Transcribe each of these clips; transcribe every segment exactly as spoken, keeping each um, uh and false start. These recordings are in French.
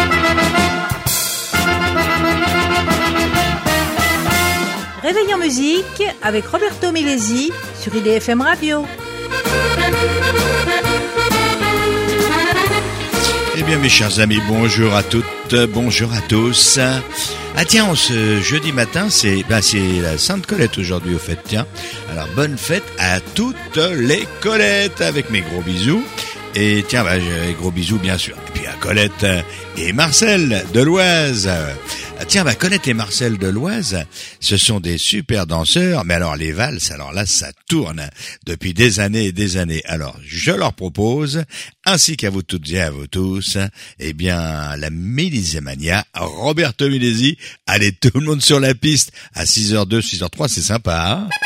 Réveil en musique avec Roberto Milesi sur I D F M Radio. Eh bien mes chers amis, bonjour à toutes, bonjour à tous. Ah tiens, on se, jeudi matin, c'est bah, c'est la Sainte Colette aujourd'hui au fait, tiens. Alors bonne fête à toutes les Colettes avec mes gros bisous. Et tiens, bah, gros bisous bien sûr. Et puis à Colette et Marcel de l'Oise. Tiens, bah, Colette et Marcel de l'Oise, ce sont des super danseurs, mais alors les valses, alors là, ça tourne depuis des années et des années. Alors, je leur propose, ainsi qu'à vous toutes et à vous tous, eh bien, la Milésimania, Roberto Milesi. Allez, tout le monde sur la piste à six heures deux, six heures trois, c'est sympa, hein?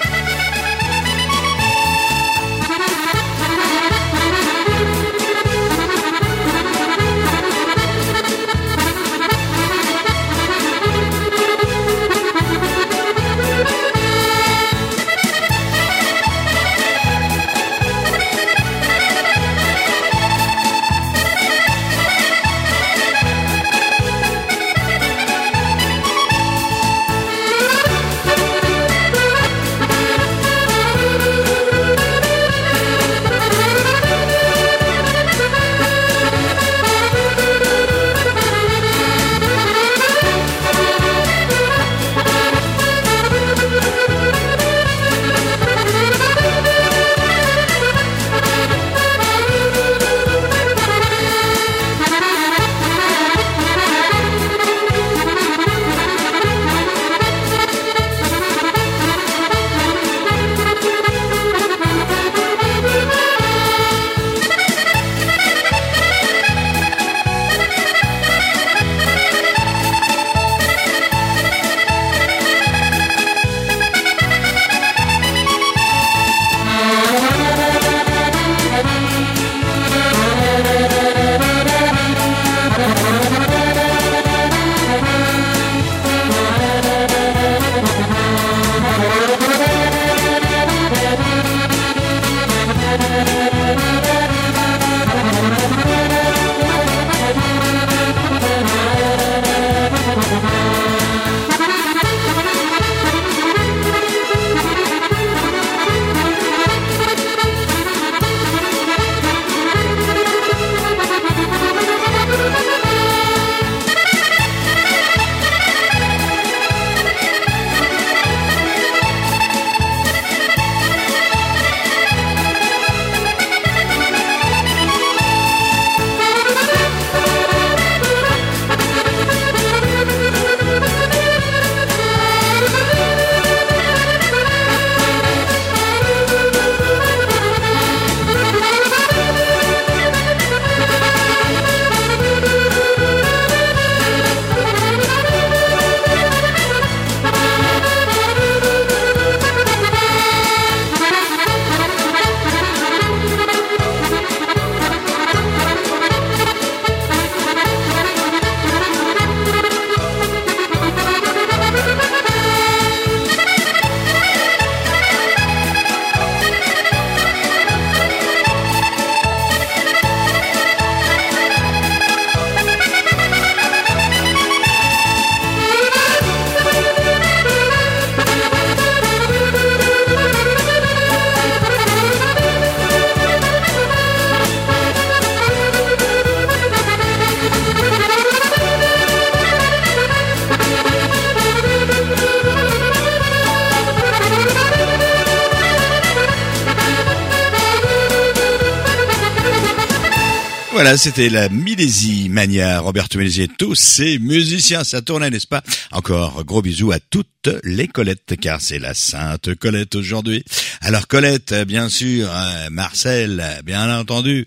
Voilà, c'était la Milésimania, Roberto Milesi et tous ces musiciens, ça tournait, n'est-ce pas? Encore gros bisous à toutes les Colettes, car c'est la Sainte Colette aujourd'hui. Alors Colette, bien sûr, hein, Marcel, bien entendu.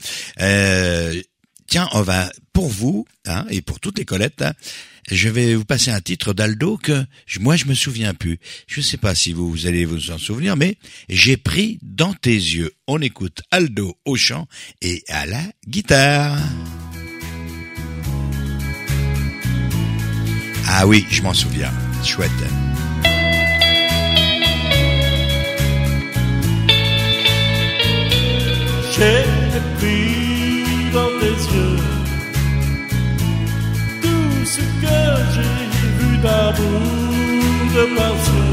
Euh, tiens, on va, pour vous, hein, et pour toutes les Colettes, hein, je vais vous passer un titre d'Aldo que je, moi je me souviens plus. Je sais pas si vous, vous allez vous en souvenir, mais j'ai pris dans tes yeux. On écoute Aldo au chant et à la guitare. Ah oui, je m'en souviens. Chouette. J'ai pris dans tes yeux d'amour, de passion.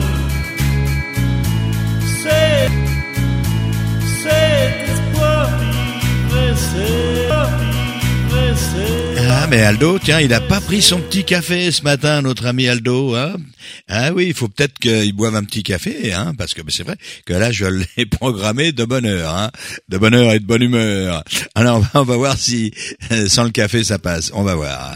C'est, c'est espoir vivre, c'est vivre, c'est. Ah, mais Aldo, tiens, il a pas pris son petit café ce matin, notre ami Aldo, hein. Ah oui, il faut peut-être qu'il boive un petit café, hein, parce que c'est vrai que là, je l'ai programmé de bonne heure, hein, de bonne heure et de bonne humeur. Alors, on va, on va voir si euh, sans le café, ça passe. On va voir.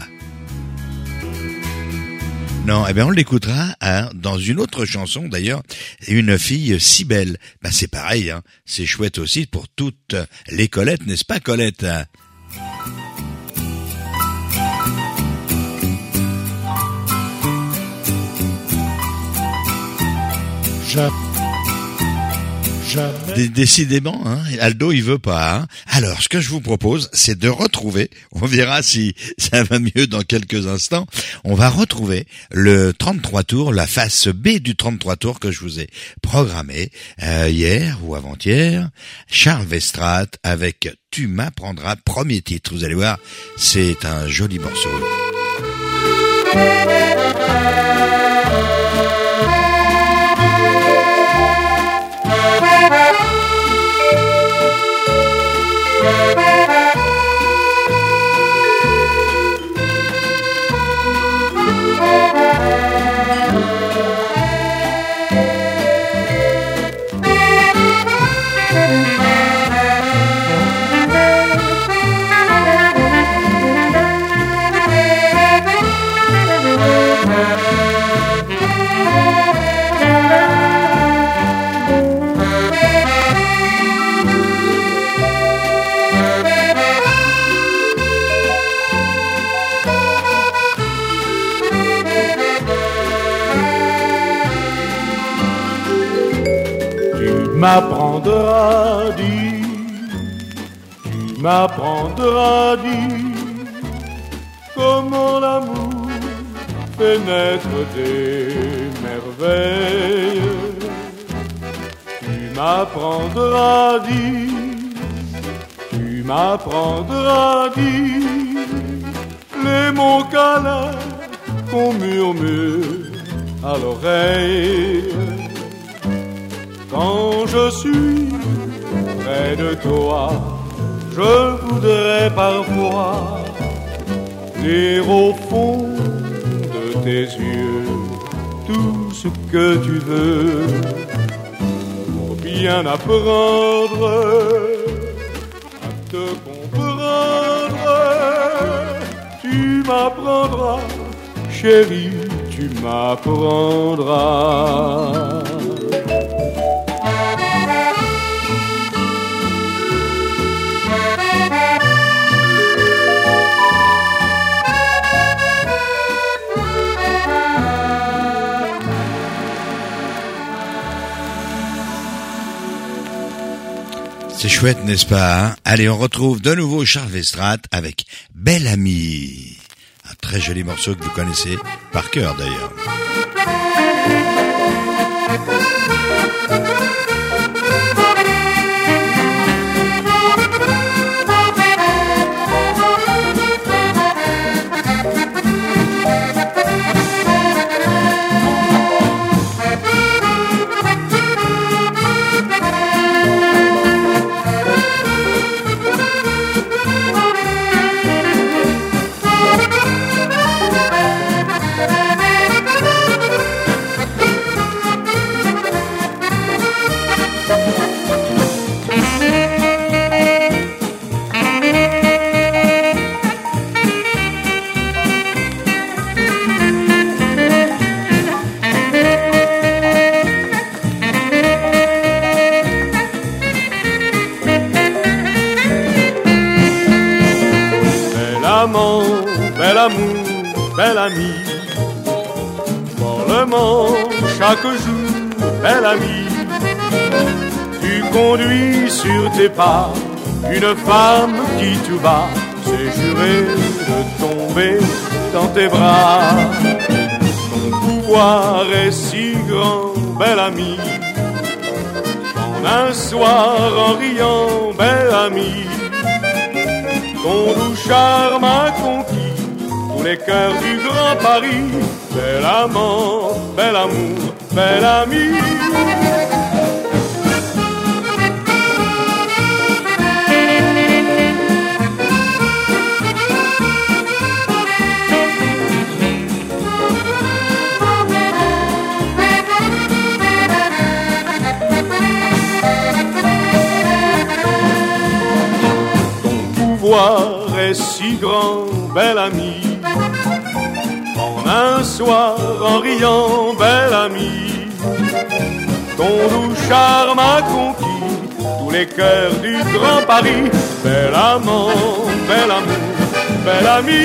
Non, eh bien, on l'écoutera hein, dans une autre chanson, d'ailleurs, Une fille si belle. Ben, c'est pareil, hein, c'est chouette aussi pour toutes les Colettes, n'est-ce pas, Colette? Jamais. Jamais. Décidément, hein, Aldo, il veut pas. Hein. Alors, ce que je vous propose, c'est de retrouver, on verra si ça va mieux dans quelques instants, on va retrouver le trente-trois tours, la face B du trente-trois tours que je vous ai programmé euh, hier ou avant-hier, Charles Westrate avec « Tu m'apprendras », premier titre. Vous allez voir, c'est un joli morceau. M'apprendras dit, tu m'apprendras dit comment l'amour fait naître des merveilles. Tu m'apprendras dit, tu m'apprendras dit les mots câlins qu'on murmure à l'oreille. Quand je suis près de toi, je voudrais parfois dire au fond de tes yeux tout ce que tu veux pour bien apprendre à te comprendre. Tu m'apprendras, chérie, tu m'apprendras. C'est chouette, n'est-ce pas hein? Allez, on retrouve de nouveau Charles Westrate avec Belle Amie. Un très joli morceau que vous connaissez par cœur d'ailleurs. Bel amour, belle amie, follement chaque jour, belle amie, tu conduis sur tes pas une femme qui tout bas s'est juré de tomber dans tes bras. Ton pouvoir est si grand, belle amie, en un soir en riant, belle amie, ton doux charme a conquis tous les cœurs du Grand Paris. Bel amant, bel amour, bel ami. Est si grand, bel ami. En un soir, en riant, bel ami, ton doux charme a conquis tous les cœurs du Grand Paris. Bel amant, bel amour, bel ami.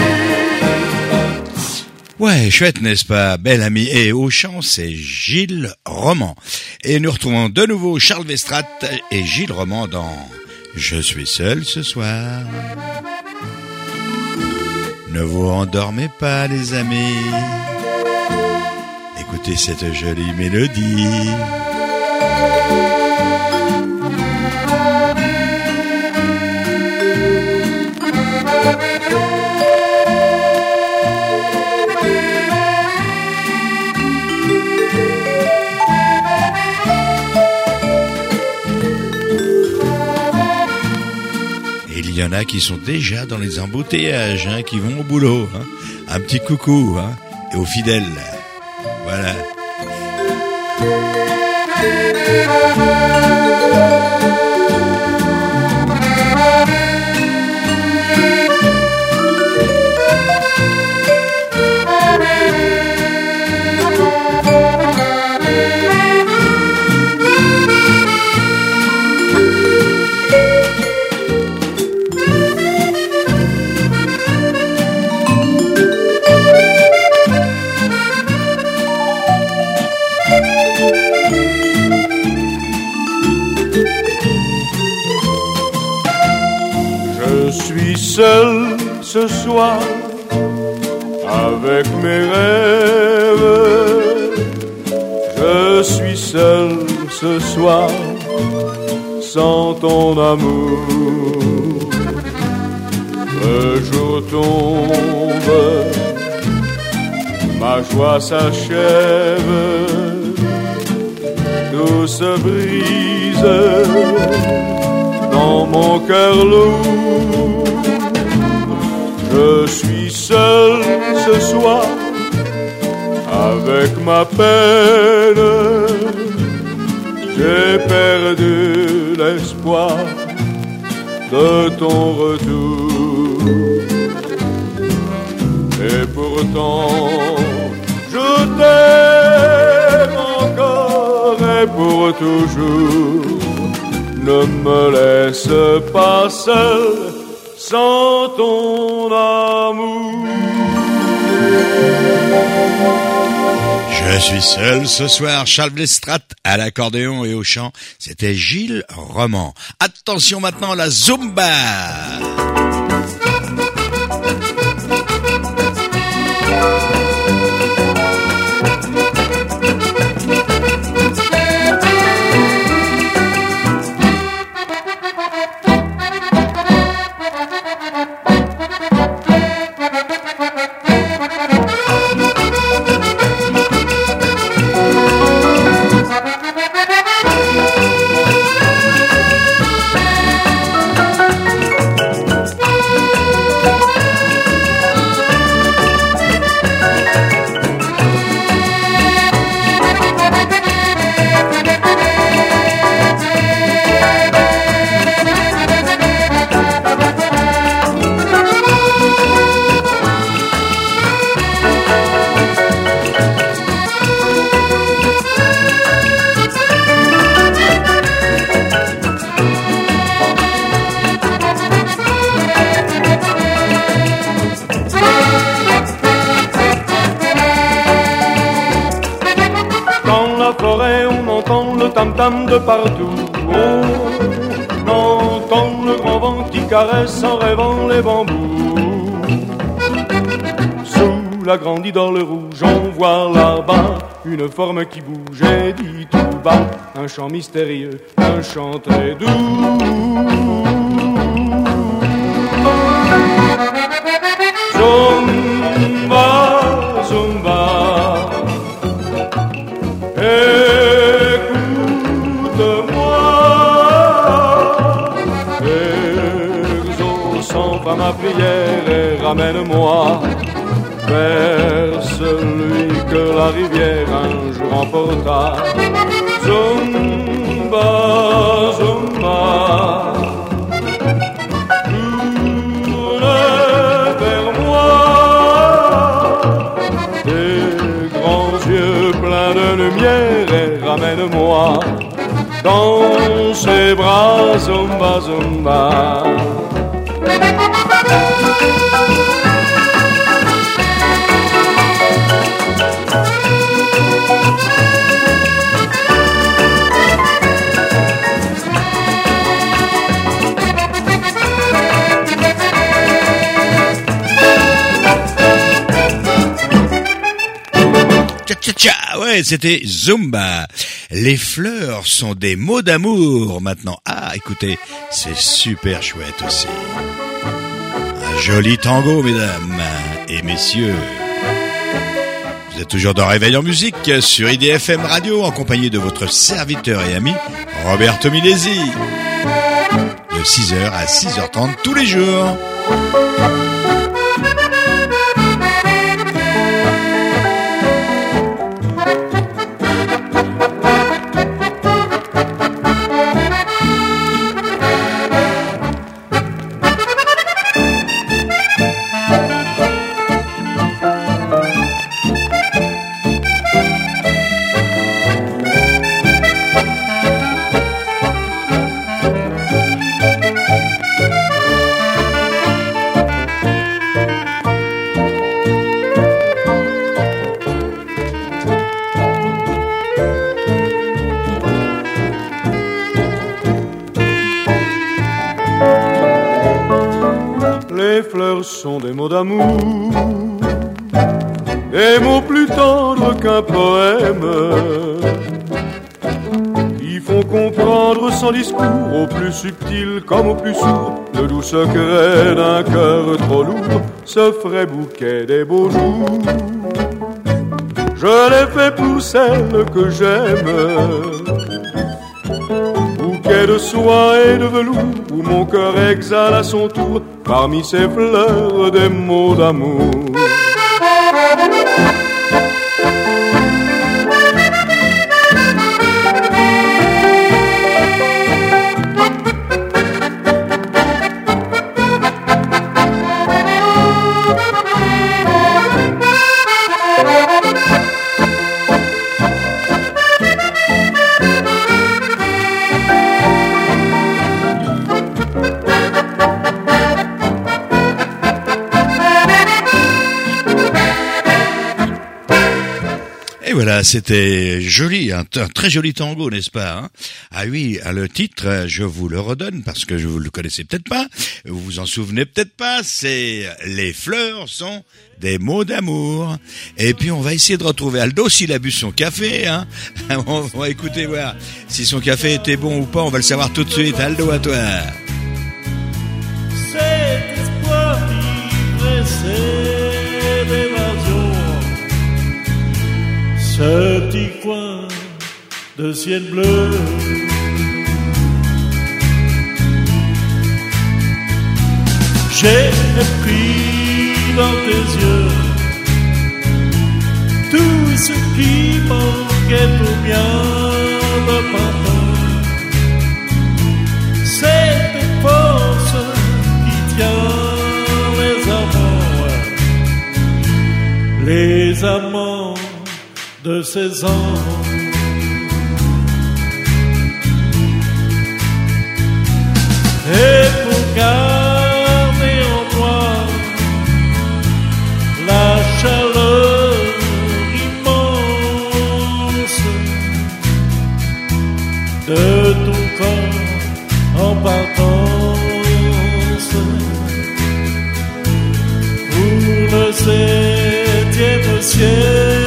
Ouais, chouette, n'est-ce pas? Bel ami. Et au chant, c'est Gilles Roman. Et nous retrouvons de nouveau Charles Westrate et Gilles Roman dans Je suis seul ce soir. Ne vous endormez pas, les amis. Écoutez cette jolie mélodie. Il y en a qui sont déjà dans les embouteillages, hein, qui vont au boulot. Hein. Un petit coucou, hein, et aux fidèles. Voilà. Seul ce soir avec mes rêves, je suis seul ce soir sans ton amour. Le jour tombe, ma joie s'achève, tout se brise dans mon cœur lourd. Je suis seul ce soir avec ma peine. J'ai perdu l'espoir de ton retour. Et pourtant, je t'aime encore et pour toujours. Ne me laisse pas seul sans ton amour. Je suis seul ce soir, Charles Westrate à l'accordéon et au chant, c'était Gilles Roman. Attention maintenant, la Zumba. De partout, on entend le grand vent qui caresse en rêvant les bambous. Sous la grande idole rouge, on voit là-bas une forme qui bouge et dit tout bas un chant mystérieux, un chant très doux. Zumba, enfin ma prière et ramène-moi vers celui que la rivière un jour emporta. Zumba, Zumba, tourne vers moi tes grands yeux pleins de lumière et ramène-moi dans ses bras. Zumba, Zumba. Tcha, ouais, c'était Zumba. Les fleurs sont des mots d'amour maintenant. Ah, écoutez, c'est super chouette aussi. Un joli tango, mesdames et messieurs. Vous êtes toujours dans Réveil en musique sur I D F M Radio en compagnie de votre serviteur et ami Roberto Milesi. De six heures à six heures trente tous les jours. Sont des mots d'amour, des mots plus tendres qu'un poème, qui font comprendre sans discours, au plus subtil comme au plus sourd, le doux secret d'un cœur trop lourd, ce frais bouquet des beaux jours. Je l'ai fait pour celle que j'aime, bouquet de soie et de velours, où mon cœur exhale à son tour parmi ces fleurs des mots d'amour. Voilà, c'était joli, un, un très joli tango, n'est-ce pas, hein? Ah oui, le titre, je vous le redonne parce que vous le connaissez peut-être pas, vous vous en souvenez peut-être pas, c'est « Les fleurs sont des mots d'amour ». Et puis on va essayer de retrouver Aldo s'il a bu son café, hein. On va écouter voir si son café était bon ou pas, on va le savoir tout de suite. Aldo, à toi. Cet espoir qui précède l'évasion, ce petit coin de ciel bleu, j'ai pris dans tes yeux tout ce qui manquait au mien de printemps, cette force qui tient les amants, les amants de seize ans. Et pour garder en toi la chaleur immense de ton corps en partance, pour le septième ciel.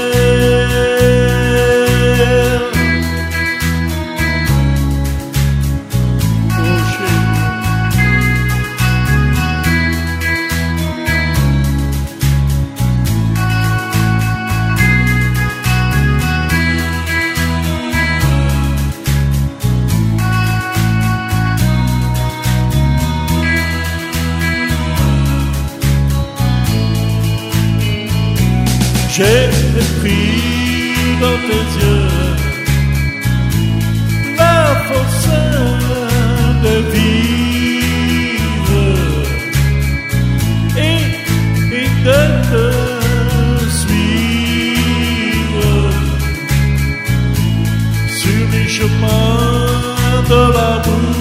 J'ai pris dans tes yeux la force de vivre et, et de te suivre sur les chemins de l'amour.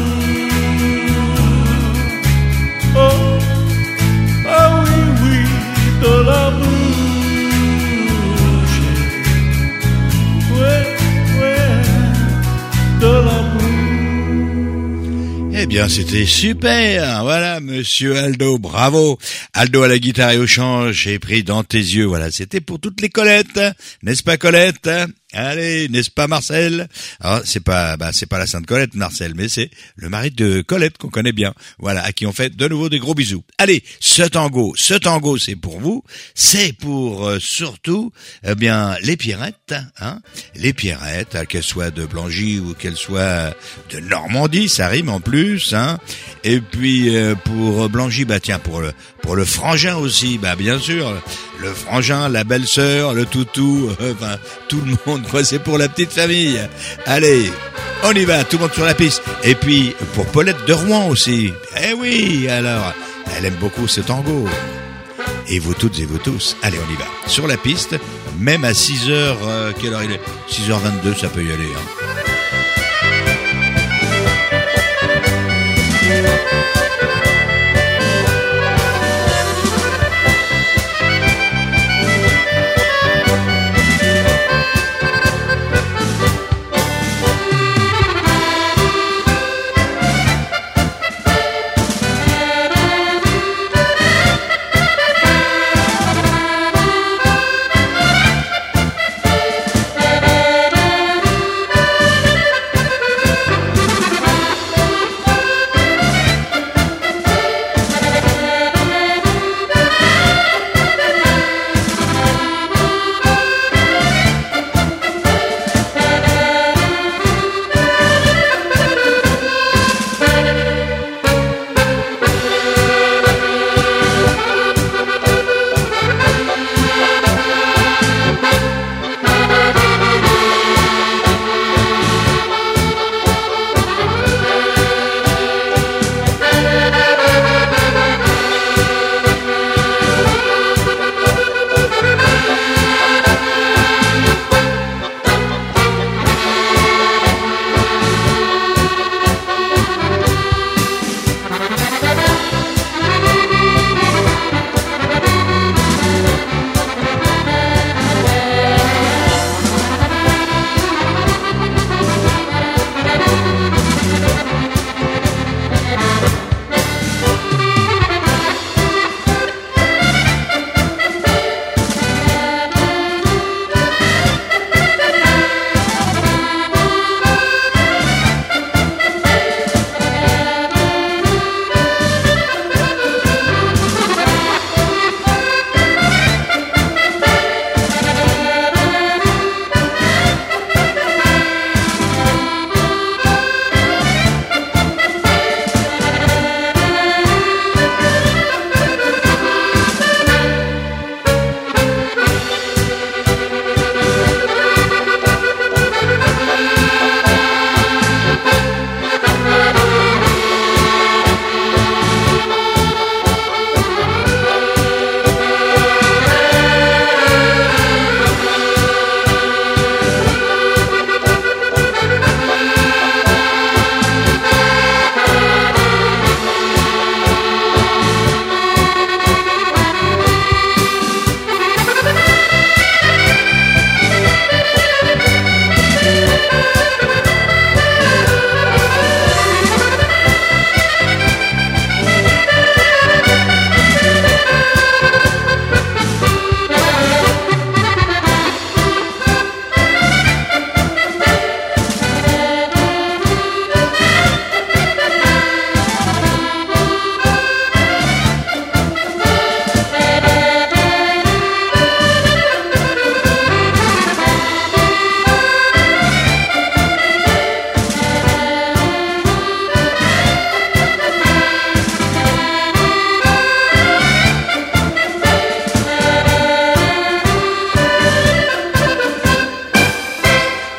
Oh, ah oui, oui, de l'amour. Eh bien, c'était super. Voilà, monsieur Aldo, bravo. Aldo à la guitare et au chant, j'ai pris dans tes yeux. Voilà, c'était pour toutes les Colettes, n'est-ce pas Colette? Allez, n'est-ce pas Marcel? Alors, c'est pas, bah, c'est pas la Sainte Colette, Marcel, mais c'est le mari de Colette qu'on connaît bien. Voilà, à qui on fait de nouveau des gros bisous. Allez, ce tango, ce tango, c'est pour vous. C'est pour, euh, surtout, eh bien, les Pierrettes, hein. Les Pierrettes, hein, qu'elles soient de Blangy ou qu'elles soient de Normandie, ça rime en plus, hein. Et puis, euh, pour Blangy, bah, tiens, pour le, pour le frangin aussi, bah, bien sûr. Le frangin, la belle-sœur, le toutou, euh, enfin, tout le monde, quoi, c'est pour la petite famille. Allez, on y va, tout le monde sur la piste. Et puis, pour Paulette de Rouen aussi. Eh oui, alors, elle aime beaucoup ce tango. Et vous toutes et vous tous, allez, on y va. Sur la piste, même à six heures, euh, quelle heure il est? six heures vingt-deux, ça peut y aller, hein.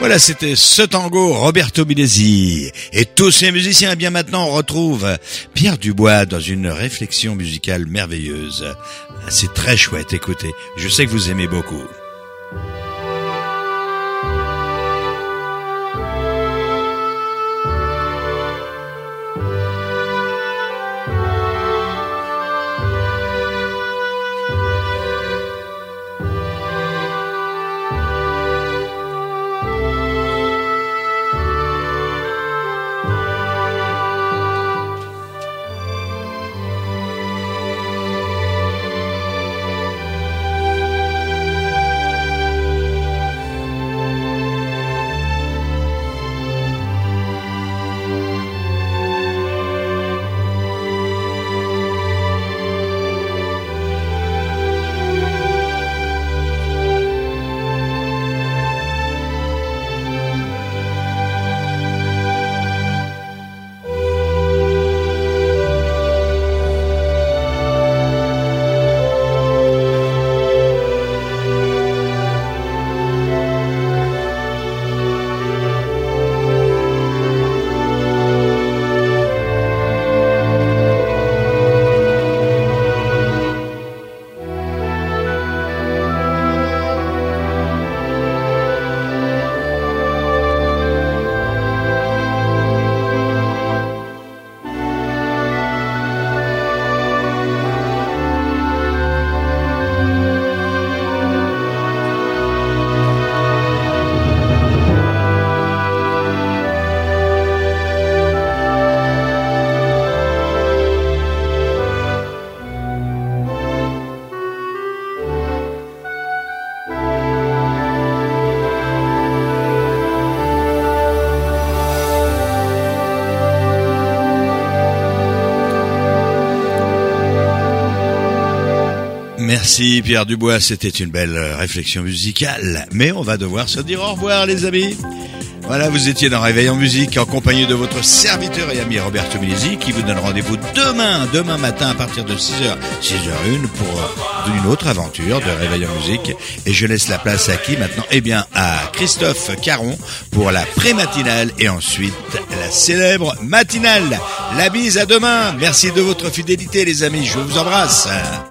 Voilà, c'était ce tango Roberto Milesi. Et tous ces musiciens, eh bien maintenant on retrouve Pierre Dubois dans une réflexion musicale merveilleuse. C'est très chouette, écoutez. Je sais que vous aimez beaucoup. Merci Pierre Dubois, c'était une belle réflexion musicale. Mais on va devoir se dire au revoir les amis. Voilà, vous étiez dans Réveil en musique en compagnie de votre serviteur et ami Roberto Milesi qui vous donne rendez-vous demain, demain matin à partir de six heures, six heures une pour une autre aventure de Réveil en musique. Et je laisse la place à qui maintenant? Eh bien à Christophe Caron pour la pré-matinale et ensuite la célèbre matinale. La bise, à demain. Merci de votre fidélité les amis, je vous embrasse.